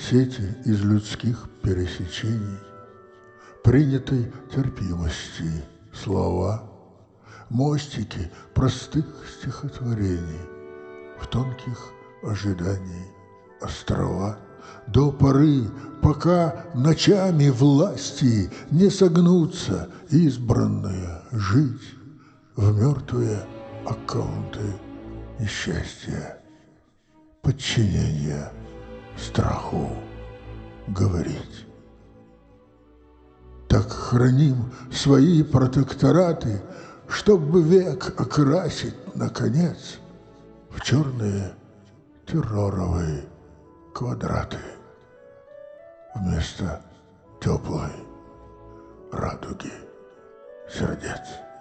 сети из людских пересечений, принятой терпимости слова, мостики простых стихотворений, в тонких ожиданий острова, до поры, пока ночами власти не согнутся избранные жить в мертвые аккаунты несчастья, подчинения страху говорить. Так храним свои протектораты, чтобы век окрасить, наконец, в черные терроровые квадраты вместо теплой радуги сердец.